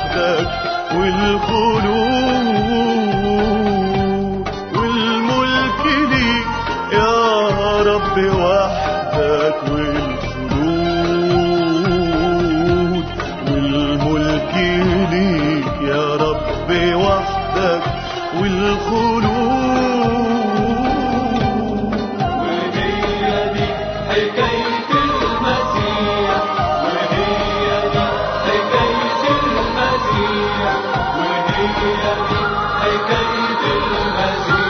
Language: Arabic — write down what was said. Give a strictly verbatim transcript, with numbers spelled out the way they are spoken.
وحدك والخلود والملك ليك يا رب وحدك والخلود والملك ليك يا رب وحدك والخلود. وهي دي حكاية المسيح، وهي دي حكاية المسيح، وهي دي حكاية المسيح.